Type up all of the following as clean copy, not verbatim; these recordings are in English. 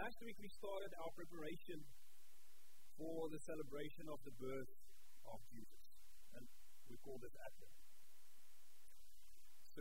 Last week we started our preparation for the celebration of the birth of Jesus, and we call this Advent. So,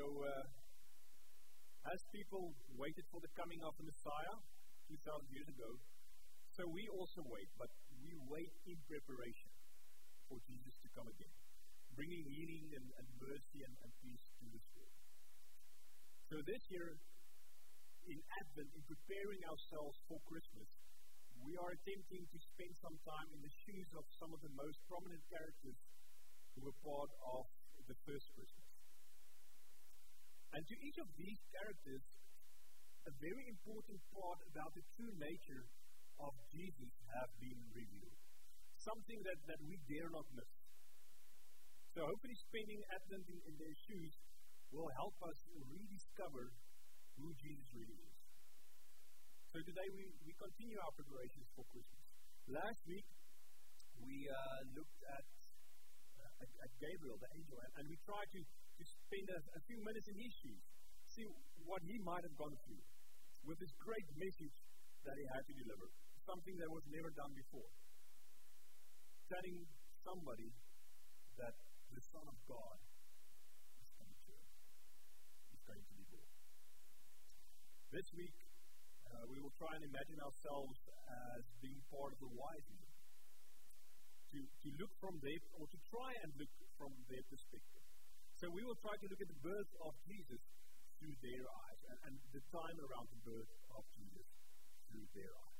as people waited for the coming of the Messiah 2,000 years ago, so we also wait, but we wait in preparation for Jesus to come again, bringing healing and mercy and peace to this world. So this year, in Advent, in preparing ourselves for Christmas, we are attempting to spend some time in the shoes of some of the most prominent characters who were part of the first Christmas. And to each of these characters, a very important part about the true nature of Jesus have been revealed. Something that we dare not miss. So hopefully spending Advent in their shoes will help us rediscover who Jesus really is. So today we continue our preparations for Christmas. Last week we looked at Gabriel, the angel, and we tried to spend a few minutes in his shoes, see what he might have gone through with this great message that he had to deliver, something that was never done before. Telling somebody that the Son of God is coming to earth, is going to be born. This week, we will try and imagine ourselves as being part of the wise men. To look from their, or to try and look from their perspective. So we will try to look at the birth of Jesus through their eyes, and the time around the birth of Jesus through their eyes.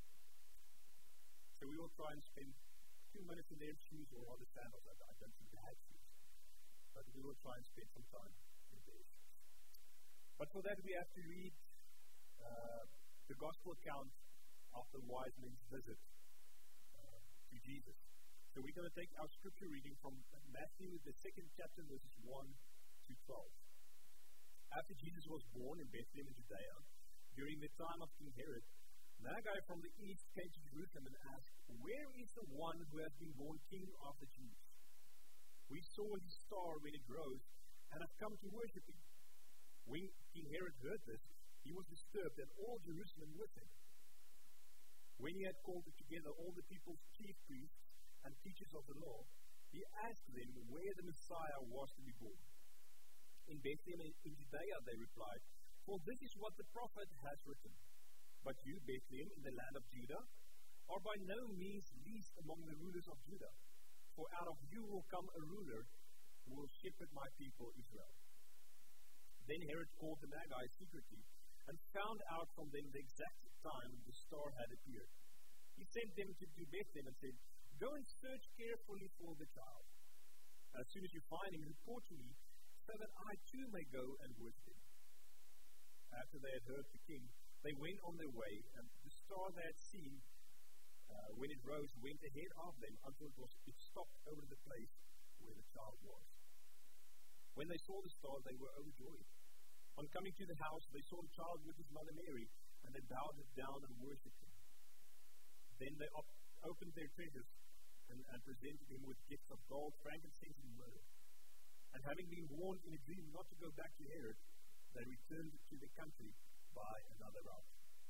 So we will try and spend 2 minutes in their shoes, or other sandals. I don't think they had shoes. But we will try and spend some time in their shoes. But for that we have to read the gospel account of the wise men's visit to Jesus. So we're going to take our scripture reading from Matthew, the 2nd chapter, verses 1 to 12. After Jesus was born in Bethlehem in Judea, during the time of King Herod, Magi from the east came to Jerusalem and asked, "Where is the one who has been born King of the Jews? We saw his star when it rose and have come to worship him." When King Herod heard this, he was disturbed, and all Jerusalem with him. When he had called together all the people's chief priests and teachers of the law, he asked them where the Messiah was to be born. "In Bethlehem in Judea," they replied, "for this is what the prophet has written. But you, Bethlehem, in the land of Judah, are by no means least among the rulers of Judah. For out of you will come a ruler who will shepherd my people Israel." Then Herod called the Magi secretly and found out from them the exact time the star had appeared. He sent them to Bethlehem and said, "Go and search carefully for the child. As soon as you find him, report to me, so that I too may go and worship him." After they had heard the king, they went on their way, and the star they had seen when it rose went ahead of them until it stopped over the place where the child was. When they saw the star, they were overjoyed. On coming to the house, they saw the child with his mother Mary, and they bowed down and worshipped him. Then they opened their treasures and presented him with gifts of gold, frankincense, and myrrh. And having been warned in a dream not to go back to Herod, they returned to the country by another route.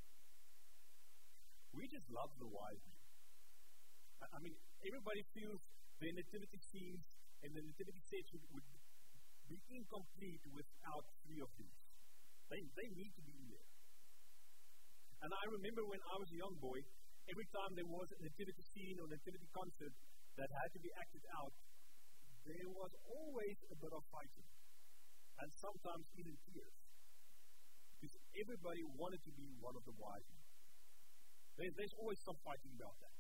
We just love the wise men. I mean, everybody feels the nativity scenes and the nativity section would be incomplete without 3 of these. They need to be in there. And I remember when I was a young boy, every time there was a nativity scene or nativity concert that had to be acted out, there was always a bit of fighting. And sometimes even tears. Because everybody wanted to be one of the wise men. There's always some fighting about that.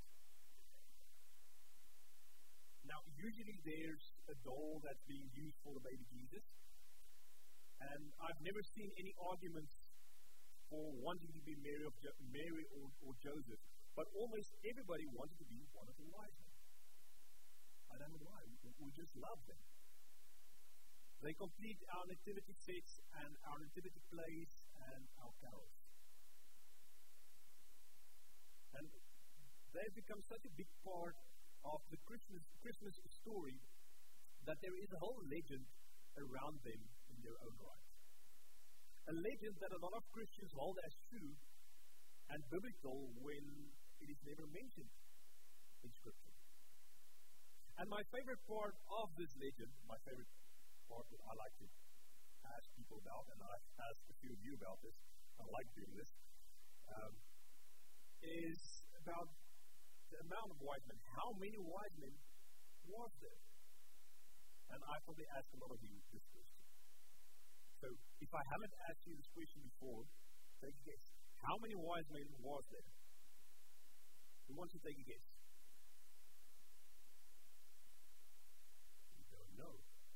Now, usually there's a doll that's being used for the baby Jesus. And I've never seen any arguments for wanting to be Mary or Joseph. But almost everybody wanted to be one of the wise men. I don't know why. We just love them. They complete our nativity sets and our nativity plays and our carols. And they've become such a big part of the Christmas story that there is a whole legend around them in their own right. A legend that a lot of Christians hold as true, and biblical when it is never mentioned in Scripture. And my favorite part of this legend, my favorite part that I like to ask people about, and I've asked a few of you about this, I like doing this, is about the amount of wise men. How many wise men was there? And I probably asked a lot of you this question. So if I haven't asked you this question before, take a guess. How many wise men was there? Who wants to take a guess? You don't know.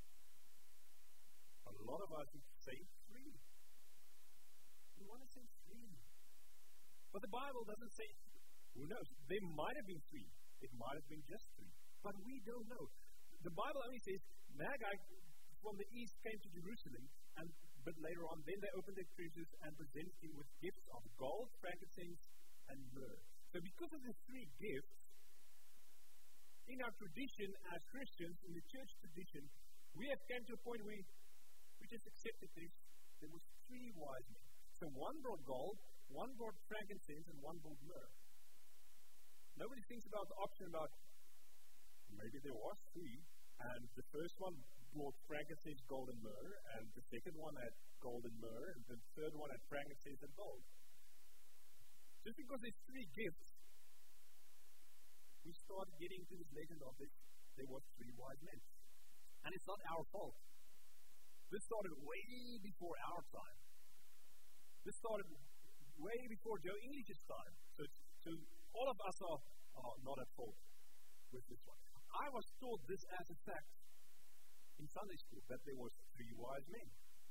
A lot of us would say 3. We want to say 3. But the Bible doesn't say, who knows? There might have been 3. It might have been just 3. But we don't know. The Bible only says, Magi from the east came to Jerusalem, but later on, then they opened their treasures and presented him with gifts of gold, frankincense, and myrrh. So because of the 3 gifts, in our tradition as Christians, in the church tradition, we have come to a point where we just accepted this. There was 3 wise men. So one brought gold, one brought frankincense, and one brought myrrh. Nobody thinks about the option about maybe there was 3, and the first one brought frankincense, gold, and myrrh, and the second one had gold and myrrh, and the third one had frankincense and gold. Just because there's 3 gifts, we start getting to this legend of this. There were 3 wise men. And it's not our fault. This started way before our time. This started way before Joe English's time. So all of us are not at fault with this one. I was taught this as a fact in Sunday school, that there was 3 wise men.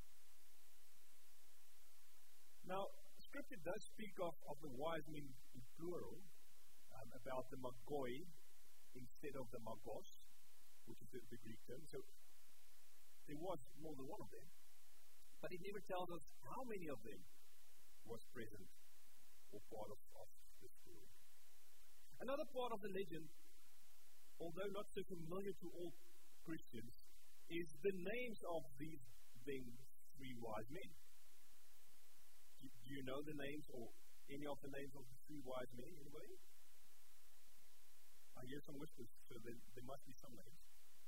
Now, Scripture does speak of the wise men in plural, about the magoi instead of the magos, which is the Greek term. So there was more than one of them. But it never tells us how many of them was present or part of the story. Another part of the legend, although not so familiar to all Christians, is the names of these 3 wise men. Do you know the names or any of the names of the 3 wise men? Anybody? I hear some whispers, so there must be some names.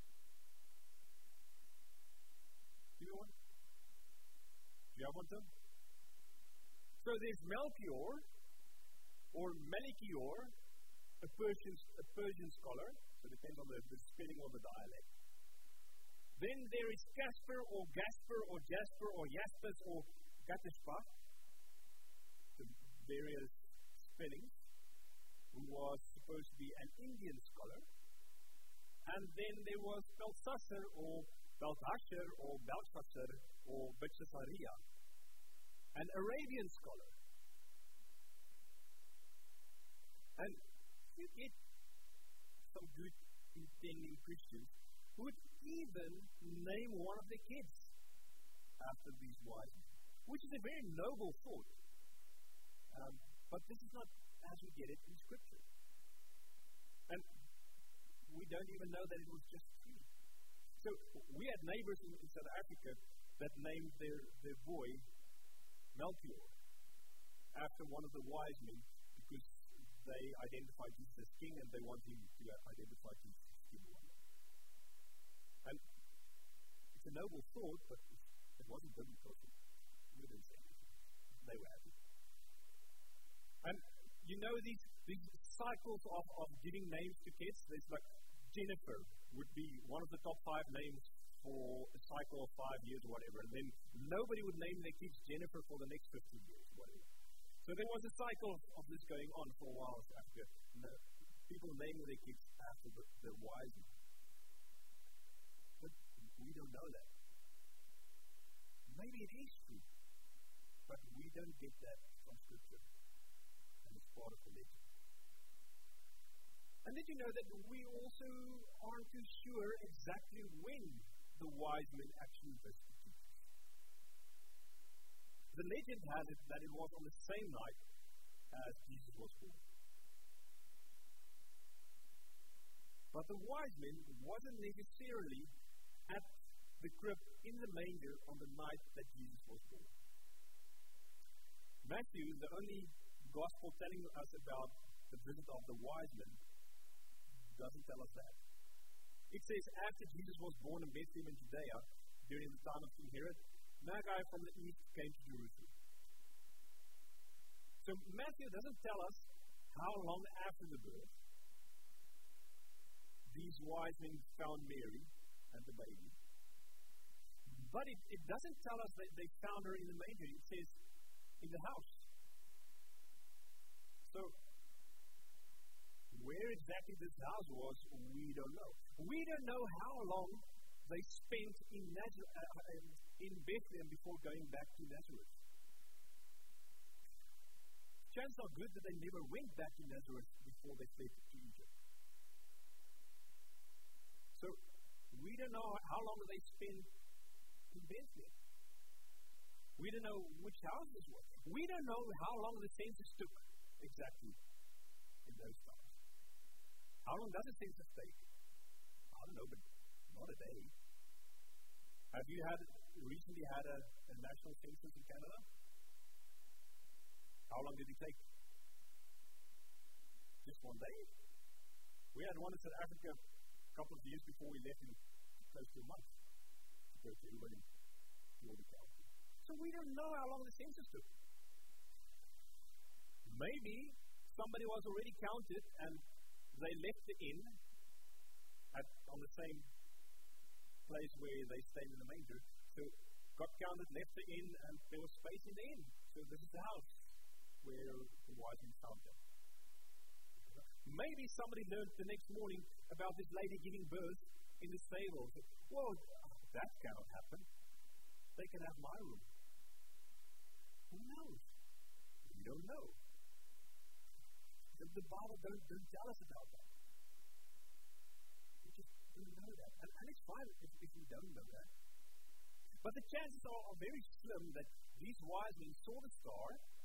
Do you want? Do you have one, Tom? So there's Melchior, or Melikior, a Persian scholar, so it depends on the spelling or the dialect. Then there is Casper, or Gasper, or Jasper, or Jaspers, or Gatishpa, the various spellings, who was supposed to be an Indian scholar. And then there was Belshazzar, or Belteshazzar, or Belshazzar, or Belshazzariah, an Arabian scholar. And you get some good intending Christians who would even name one of their kids after these wise men, which is a very noble thought. But this is not as we get it in Scripture. And we don't even know that it was just 3. So we had neighbors in South Africa that named their boy Melchior after one of the wise men, because they identified Jesus as king and they want him to identify Jesus as king one day. And it's a noble thought, but it wasn't biblical. We didn't say anything. They were happy. And you know these cycles of giving names to kids? There's like Jennifer would be one of the top 5 names for a cycle of 5 years or whatever. And then nobody would name their kids Jennifer for the next 15 years or whatever. So there was a cycle of this going on for a while after people naming their kids after the wise men. But we don't know that. Maybe it is true, but we don't get that from Scripture. And it's part of the legend. And did you know that we also aren't too sure exactly when the wise men actually visited Jesus? The legend has it that it was on the same night as Jesus was born. But the wise men wasn't necessarily at the crib in the manger on the night that Jesus was born. Matthew, the only gospel telling us about the visit of the wise men doesn't tell us that. It says, after Jesus was born in Bethlehem in Judea, during the time of King Herod, Magi from the east came to Jerusalem. So Matthew doesn't tell us how long after the birth these wise men found Mary and the baby. But it doesn't tell us that they found her in the manger. It says in the house. So where exactly this house was, we don't know. We don't know how long they spent in Bethlehem before going back to Nazareth. Chances are good that they never went back to Nazareth before they fled to Egypt. So we don't know how long they spent in Bethlehem. We don't know which house this was. We don't know how long the census took exactly in those times. How long does a census take? I don't know, but not a day. Have you recently had a national census in Canada? How long did it take? Just one day? We had one in South Africa a couple of years before we left in close to a month to go to everybody to all the county. So we don't know how long the census took. Maybe somebody was already counted and they left the inn on the same place where they stayed in the manger. So got counted, left the inn, and there was space in the inn. So this is the house where the wise men found them. Maybe somebody learned the next morning about this lady giving birth in the stable. So, well, that cannot happen. They can have my room. Who knows? We don't know. The Bible don't tell us about that. We just don't know that. And it's fine if we don't know that. But the chances are very slim that these wise men saw the star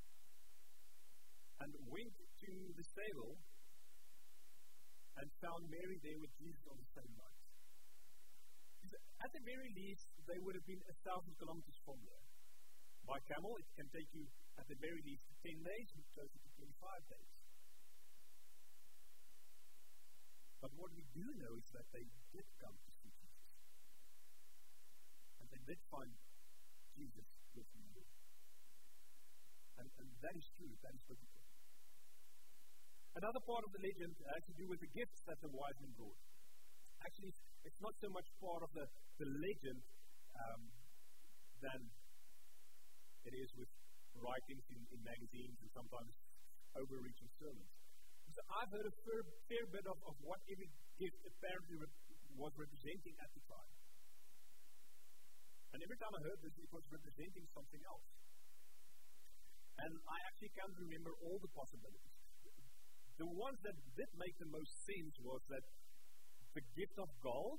and went to the stable and found Mary there with Jesus on the same night. At the very least, they would have been 1,000 kilometers from there. By camel, it can take you at the very least 10 days, closer to 25 days. But what we do know is that they did come to see Jesus. And they did find Jesus with Mary. And that is true, that is biblical. Another part of the legend has to do with the gifts that the wise men brought. Actually, it's not so much part of the legend than it is with writings in magazines and sometimes overreaching sermons. So I've heard a fair bit of what every gift apparently was representing at the time. And every time I heard this, it was representing something else. And I actually can't remember all the possibilities. The ones that did make the most sense was that the gift of gold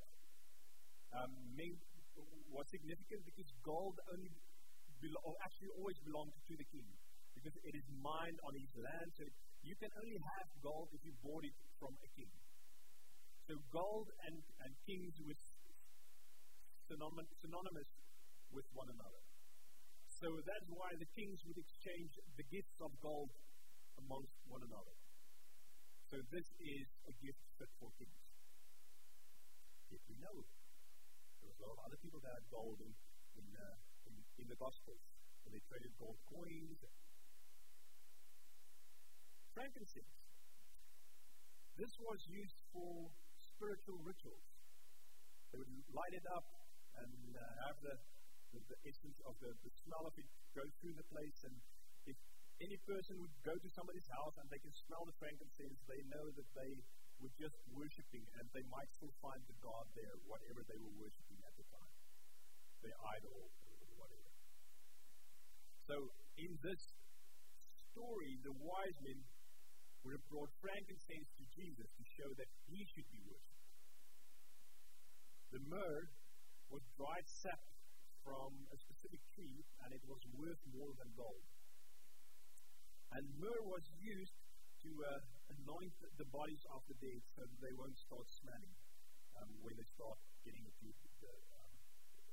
was significant because gold actually always belonged to the king, because it is mined on his land. So you can only have gold if you bought it from a king. So gold and kings were synonymous with one another. So that's why the kings would exchange the gifts of gold amongst one another. So this is a gift fit for kings. Yet we know there was a lot of other people that had gold in the Gospels, and they traded gold coins. Frankincense. This was used for spiritual rituals. They would light it up and have the essence of the smell of it go through the place. And if any person would go to somebody's house and they can smell the frankincense, they know that they were just worshiping, and they might still find the God there, whatever they were worshiping at the time, their idol or whatever. So in this story, the wise men would have brought frankincense to Jesus to show that he should be worshipped. The myrrh was dried sap from a specific tree, and it was worth more than gold. And myrrh was used to anoint the bodies of the dead so that they won't start smelling when they start getting to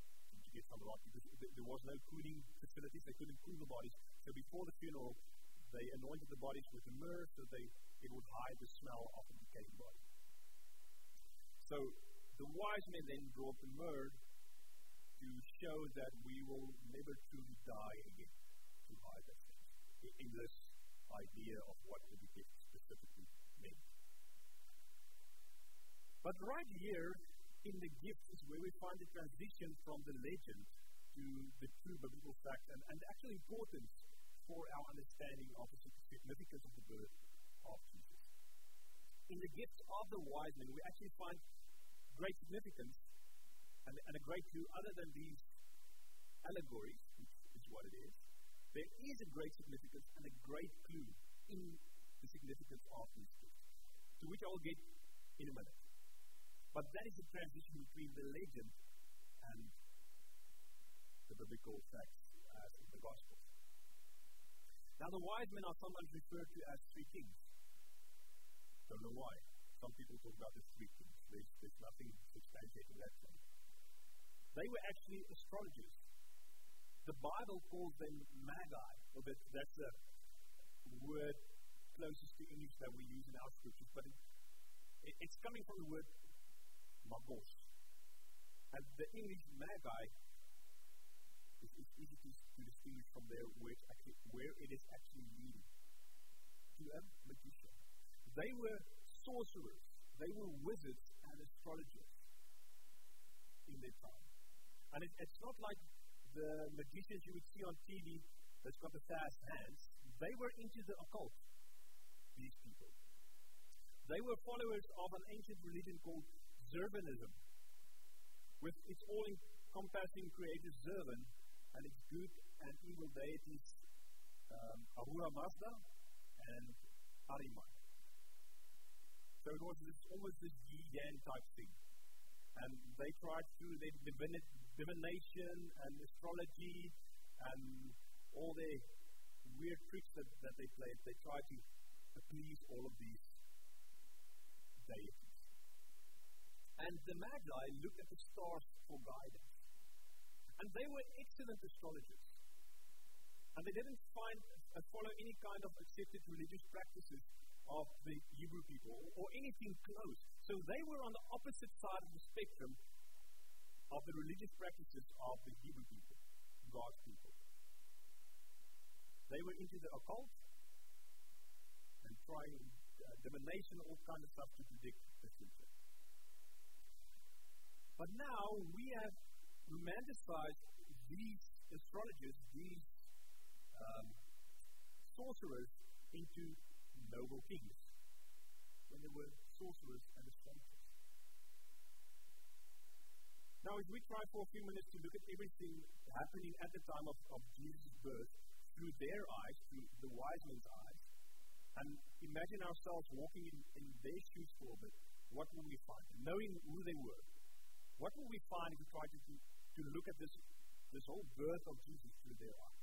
get some rot, because there was no cooling facilities. They couldn't cool the bodies. So before the funeral, They anointed the bodies with myrrh so it would hide the smell of the decaying body. So the wise men then brought the myrrh to show that we will never truly die again, to hide those things, in this idea of what the gift specifically meant. But right here in the gift is where we find the transition from the legend to the true biblical fact and actual importance for our understanding of the significance of the birth of Jesus. In the gifts of the wise men, we actually find great significance and a great clue other than these allegories, which is what it is. There is a great significance and a great clue in the significance of these gifts, to which I will get in a minute. But that is the transition between the legend and the biblical facts as the gospel. Now, the wise men are sometimes referred to as three kings. Don't know why. Some people talk about the three kings. There's nothing substantiating that one. They were actually astrologers. The Bible calls them magi. Well, that's the word closest to English that we use in our scriptures, but it's coming from the word magos. And the English magi is easy to distinguish from there where it is actually leading to a magician. They were sorcerers. They were wizards and astrologers in their time. And it's not like the magicians you would see on TV that's got the fast hands. They were into the occult, these people. They were followers of an ancient religion called Zervanism, with its all-encompassing creator Zervan and its good and evil deities Ahura Mazda and Ahriman. So it was almost this yin type thing. And they tried through their divination and astrology and all their weird tricks that they played. They tried to appease all of these deities. And the Magi looked at the stars for guidance. And they were excellent astrologers. And they didn't follow any kind of accepted religious practices of the Hebrew people or anything close. So they were on the opposite side of the spectrum of the religious practices of the Hebrew people, God's people. They were into the occult and trying divination, all kinds of stuff to predict the future. But now we have romanticized these astrologers, these sorcerers, into noble kings, when they were sorcerers and astrologers. Now, if we try for a few minutes to look at everything happening at the time of Jesus' birth through their eyes, through the wise men's eyes, and imagine ourselves walking in their shoes for a bit, what will we find? Knowing who they were, what will we find if we try to look at this whole birth of Jesus through their eyes?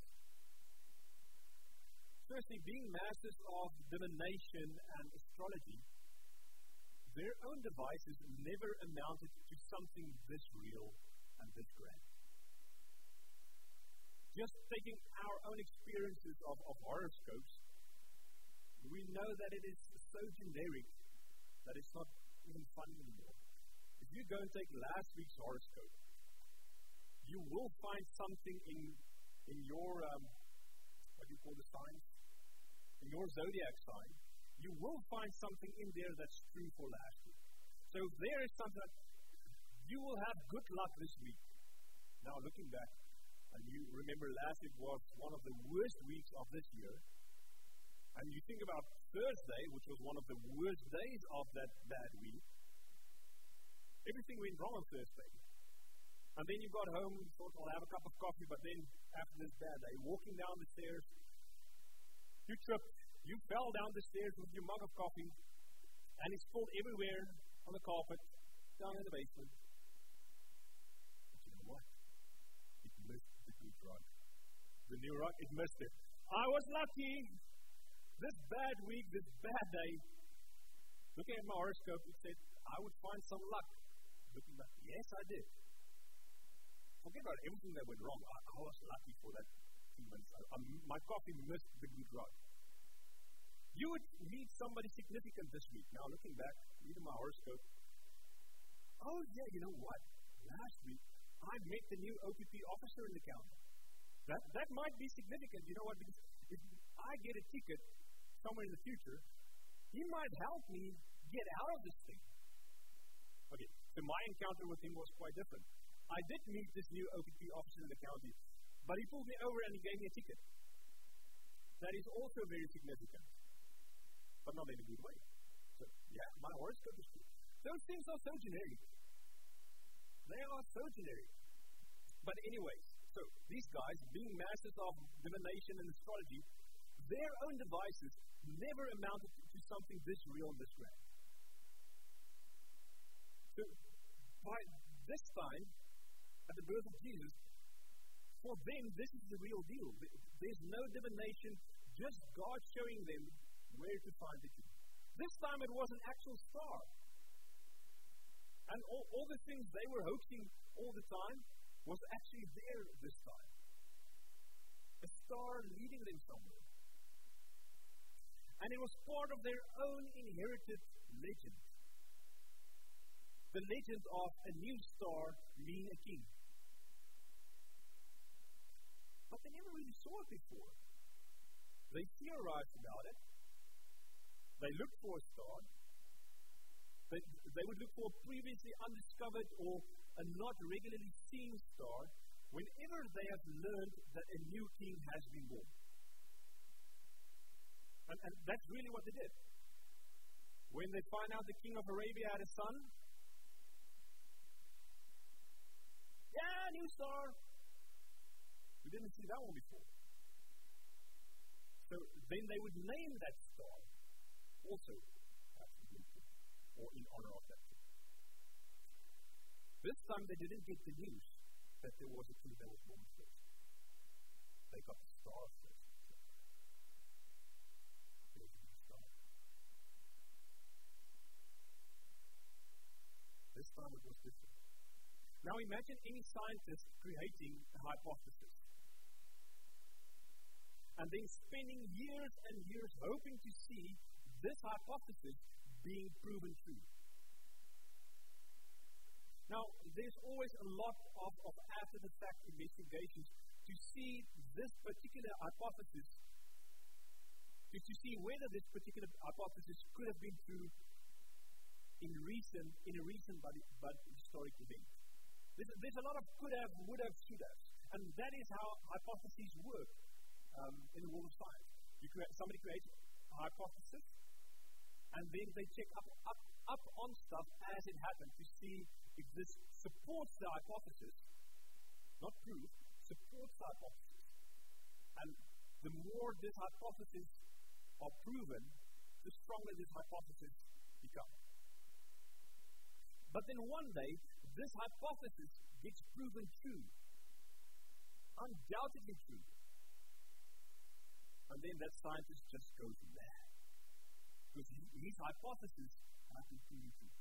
Firstly, being masters of divination and astrology, their own devices never amounted to something this real and this grand. Just taking our own experiences of horoscopes, we know that it is so generic that it's not even fun anymore. If you go and take last week's horoscope, you will find something in your, what do you call the signs? In your zodiac sign, you will find something in there that's true for last week. So if there is something that you will have good luck this week. Now looking back, and you remember last week was one of the worst weeks of this year, and you think about Thursday, which was one of the worst days of that bad week, everything went wrong on Thursday. And then you got home, you thought, I'll have a cup of coffee, but then after this bad day, walking down the stairs, you tripped, you fell down the stairs with your mug of coffee, and it spilled everywhere on the carpet, down in the basement. But you know what? It missed the good rug. The new rug, it missed it. I was lucky. This bad week, this bad day, looking at my horoscope, it said, I would find some luck. Looking back, yes, I did. Forget about everything that went wrong. I was lucky for that 2 months. My coffee missed the good rug. You would meet somebody significant this week. Now, looking back, reading my horoscope, oh, yeah, you know what? Last week, I met the new OPP officer in the county. That might be significant. You know what? Because if I get a ticket somewhere in the future, he might help me get out of this thing. Okay, so my encounter with him was quite different. I did meet this new OPP officer in the county, but he pulled me over and he gave me a ticket. That is also very significant, but not in a good way. So, yeah, my horoscope is true. Those things are so generic. They are so generic. But anyways, so these guys, being masters of divination and astrology, their own devices never amounted to something this real and this grand. So, by this time, at the birth of Jesus, for them, this is the real deal. There's no divination, just God showing them where to find the king. This time it was an actual star. And all the things they were hoaxing all the time was actually there this time. A star leading them somewhere. And it was part of their own inherited legend. The legend of a new star being a king. But they never really saw it before. They theorized about it. They looked for a star. They would look for a previously undiscovered or a not regularly seen star whenever they have learned that a new king has been born. And that's really what they did. When they find out the king of Arabia had a son, yeah, new star. We didn't see that one before. So then they would name that star also after the king, or in honor of that king. This time they didn't get the news that there was a king that was born first. They got the star first. This time it was different. Now imagine any scientist creating a hypothesis and then spending years and years hoping to see this hypothesis being proven true. Now, there's always a lot of after-the-fact investigations to see this particular hypothesis, to see whether this particular hypothesis could have been true in a recent but historic event. There's a lot of could have, would have, should have, and that is how hypotheses work in the world of science. Somebody creates a hypothesis, and then they check up on stuff as it happens to see if this supports the hypothesis, not proof, supports the hypothesis. And the more this hypothesis are proven, the stronger this hypothesis becomes. But then one day, this hypothesis gets proven true, undoubtedly true. And then that scientist just goes mad, because his hypothesis has been proven true.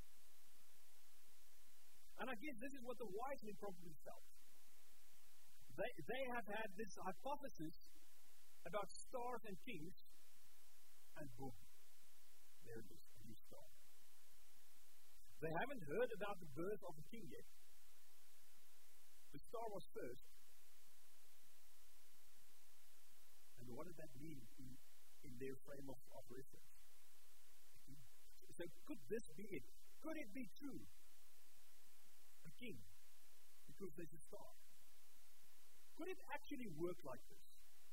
And I guess this is what the wise men probably felt. They have had this hypothesis about stars and kings, and boom, there it is, a new star. They haven't heard about the birth of the king yet. The star was first. And what does that mean in their frame of reference? So could this be it? Could it be true? A king, because there's a star. Could it actually work like this?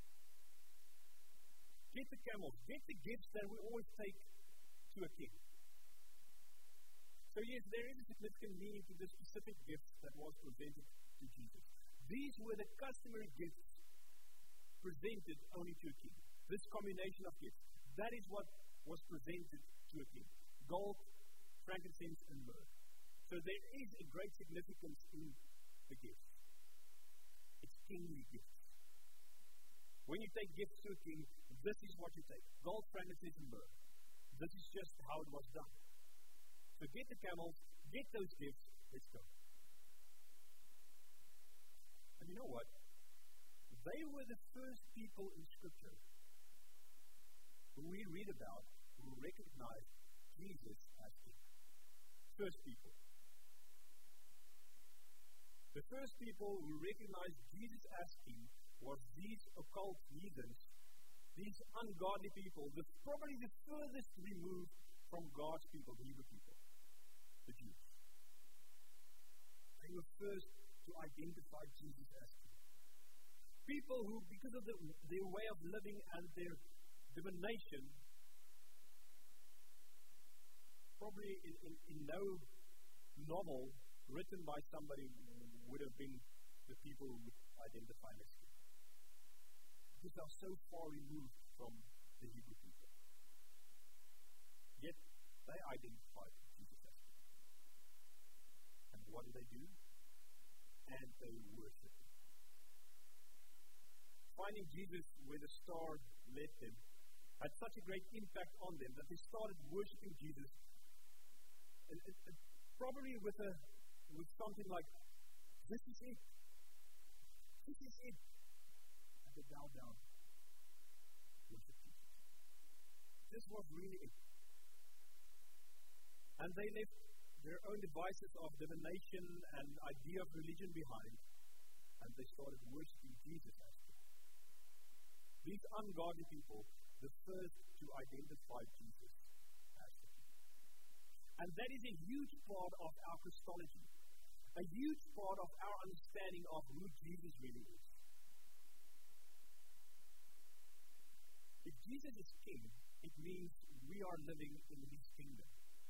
Get the camels, get the gifts that we always take to a king. So yes, there is a significant meaning to the specific gifts that was presented to Jesus. These were the customary gifts presented only to a king. This combination of gifts, that is what was presented to a king. Gold, frankincense, and myrrh. So there is a great significance in the gifts. It's kingly gifts. When you take gifts to a king, this is what you take. Gold, frankincense, and myrrh. This is just how it was done. So get the camels, get those gifts, let's go. And you know what? They were the first people in Scripture who we read about who recognized Jesus as king. First people. The first people who recognized Jesus as king was these occult heathens, these ungodly people, probably the furthest removed from God's people, the Hebrew people, the Jews. They were first to identify Jesus as king. People who, because of their way of living and their divination, probably in no novel written by somebody would have been the people who would identify as king. Because they are so far removed from the Hebrew people. Yet, they identified Jesus as king. And what do? And they worship him. Finding Jesus where the star led them had such a great impact on them that they started worshiping Jesus, and probably with something like, "This is it. This is it." And they bow down, worship Jesus. This was really it. And they left their own devices of divination and idea of religion behind, and they started worshiping Jesus as king. These ungodly people, the first to identify Jesus as the king. And that is a huge part of our Christology, a huge part of our understanding of who Jesus really is. If Jesus is king, it means we are living in his kingdom.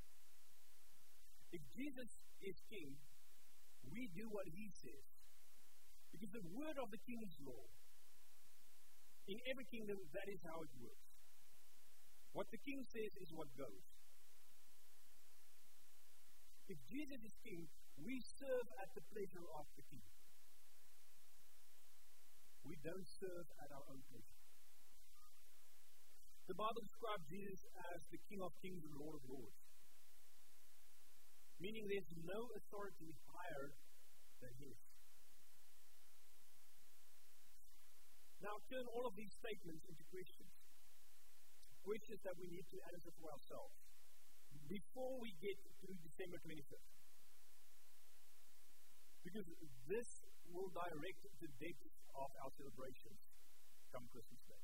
If Jesus is king, we do what he says. Because the word of the king is law. In every kingdom, that is how it works. What the king says is what goes. If Jesus is king, we serve at the pleasure of the king. We don't serve at our own pleasure. The Bible describes Jesus as the King of Kings and Lord of Lords. Meaning there's no authority higher than his. Now turn all of these statements into questions. Questions that we need to answer for ourselves before we get to December 25th. Because this will direct the depth of our celebrations come Christmas Day.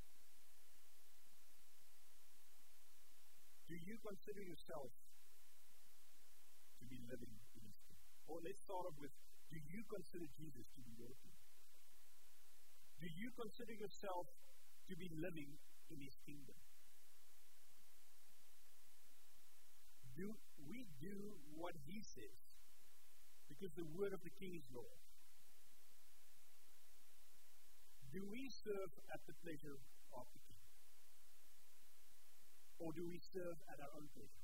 Do you consider yourself to be living in his kingdom? Or let's start off with, do you consider Jesus to be your king? Do you consider yourself to be living in his kingdom? Do we do what he says? Because the word of the king is law. Do we serve at the pleasure of the king? Or do we serve at our own pleasure?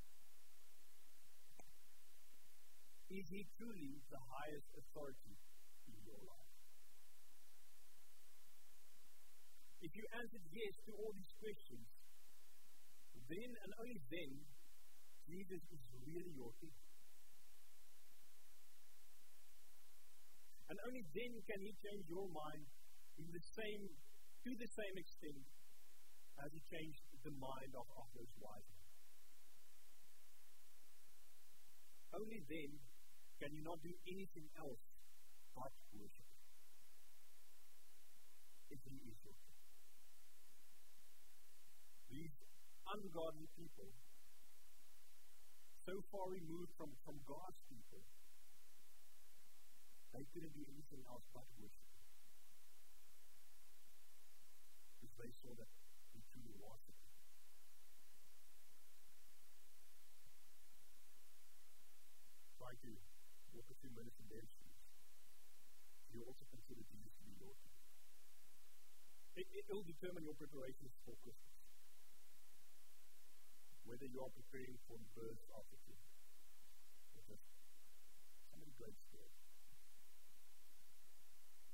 Is he truly the highest authority in your life? If you answered yes to all these questions, then and only then, Jesus is really your king. And only then can he change your mind to the same extent as he changed the mind of those wise men. Only then can you not do anything else but worship him. If he is your king. These ungodly people, so far removed from God's people, they couldn't do anything else but worship him. Because they saw that he truly was the king. Try to walk a few minutes in their shoes. You also consider Jesus to be your king. It will determine your preparations for Christmas. Whether you are preparing for the birth of the king. Or just somebody great story.